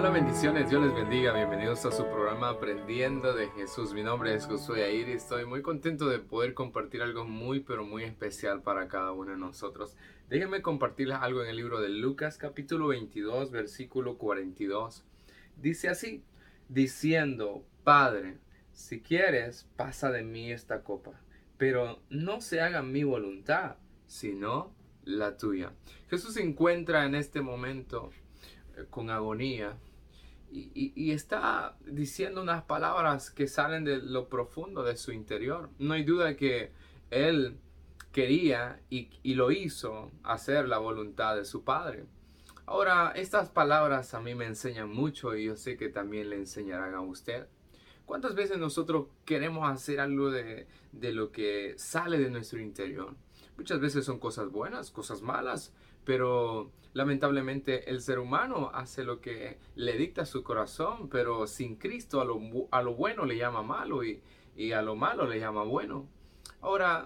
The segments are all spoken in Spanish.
Hola, bendiciones, Dios les bendiga, bienvenidos a su programa Aprendiendo de Jesús. Mi nombre es Josué Yair y estoy muy contento de poder compartir algo muy pero muy especial para cada uno de nosotros. Déjenme compartirles algo en el libro de Lucas capítulo 22 versículo 42. Dice así, diciendo, Padre, si quieres pasa de mí esta copa, pero no se haga mi voluntad, sino la tuya. Jesús se encuentra en este momento con agonía y está diciendo unas palabras que salen de lo profundo de su interior. No hay duda de que él quería y lo hizo hacer la voluntad de su Padre. Ahora, estas palabras a mí me enseñan mucho y yo sé que también le enseñarán a usted. ¿Cuántas veces nosotros queremos hacer algo de lo que sale de nuestro interior? Muchas veces son cosas buenas, cosas malas, pero lamentablemente el ser humano hace lo que le dicta su corazón, pero sin Cristo a lo bueno le llama malo y a lo malo le llama bueno. Ahora,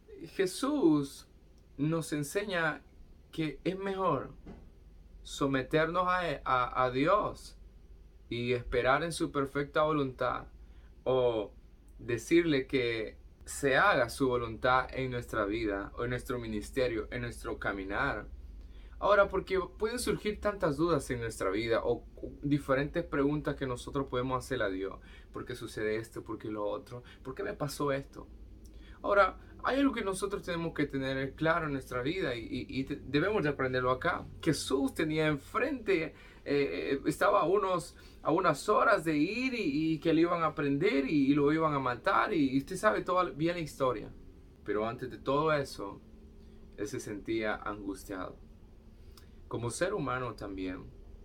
Jesús nos enseña que es mejor someternos a Dios y esperar en su perfecta voluntad, o decirle que se haga su voluntad en nuestra vida, o en nuestro ministerio, en nuestro caminar. Ahora, porque pueden surgir tantas dudas en nuestra vida o diferentes preguntas que nosotros podemos hacer a Dios. ¿Por qué sucede esto? ¿Por qué lo otro? ¿Por qué me pasó esto? Ahora, hay algo que nosotros tenemos que tener claro en nuestra vida y debemos de aprenderlo acá. Jesús tenía enfrente, estaba a unas horas de ir y que le iban a prender y lo iban a matar y usted sabe toda bien la historia. Pero antes de todo eso, él se sentía angustiado. Como ser humano también,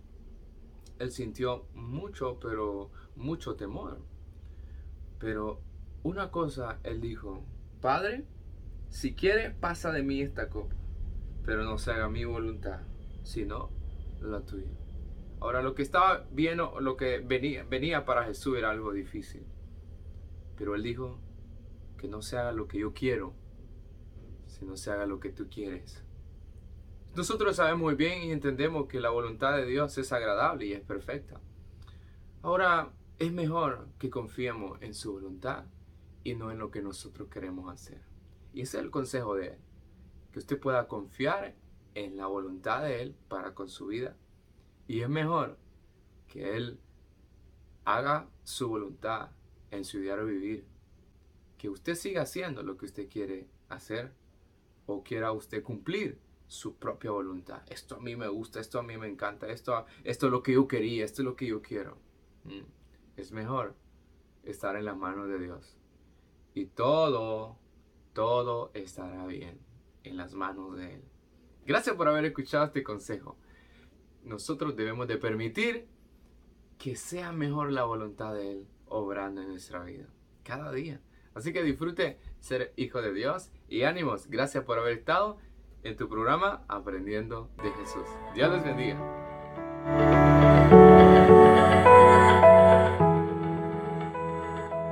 él sintió mucho, pero mucho temor. Pero una cosa él dijo, Padre, si quiere pasa de mí esta copa, pero no se haga mi voluntad, sino la tuya. Ahora, lo que estaba viendo, lo que venía para Jesús era algo difícil. Pero él dijo que no se haga lo que yo quiero, sino se haga lo que tú quieres. Nosotros sabemos muy bien y entendemos que la voluntad de Dios es agradable y es perfecta. Ahora, es mejor que confiemos en su voluntad y no en lo que nosotros queremos hacer. Y ese es el consejo de Él, que usted pueda confiar en la voluntad de Él para con su vida. Y es mejor que Él haga su voluntad en su diario vivir, que usted siga haciendo lo que usted quiere hacer o quiera usted cumplir su propia voluntad. Esto a mí me gusta, esto a mí me encanta, esto es lo que yo quería, esto es lo que yo quiero. Es mejor estar en las manos de Dios. Y todo estará bien en las manos de Él. Gracias por haber escuchado este consejo. Nosotros debemos de permitir que sea mejor la voluntad de Él obrando en nuestra vida, cada día. Así que disfrute ser hijo de Dios y ánimos. Gracias por haber estado en tu programa Aprendiendo de Jesús. Dios les bendiga.